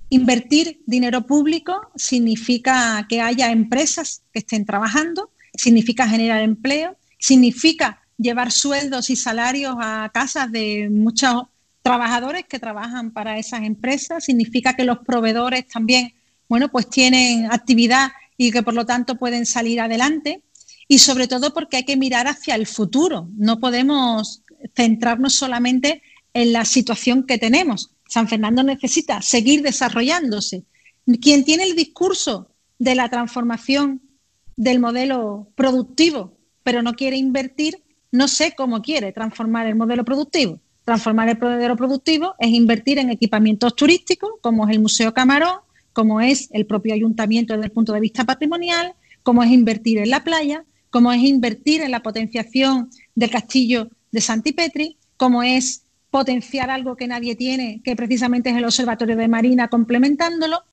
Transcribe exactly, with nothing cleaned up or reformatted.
Invertir dinero público significa que haya empresas que estén trabajando, significa generar empleo, significa llevar sueldos y salarios a casas de muchos trabajadores que trabajan para esas empresas, significa que los proveedores también, bueno, pues tienen actividad y que por lo tanto pueden salir adelante, y sobre todo porque hay que mirar hacia el futuro. No podemos centrarnos solamente en la situación que tenemos. San Fernando necesita seguir desarrollándose. Quien tiene el discurso de la transformación del modelo productivo, pero no quiere invertir, no sé cómo quiere transformar el modelo productivo. Transformar el modelo productivo es invertir en equipamientos turísticos, como es el Museo Camarón, como es el propio ayuntamiento desde el punto de vista patrimonial, como es invertir en la playa, como es invertir en la potenciación del castillo de Santipetri, como es potenciar algo que nadie tiene, que precisamente es el Observatorio de Marina, complementándolo.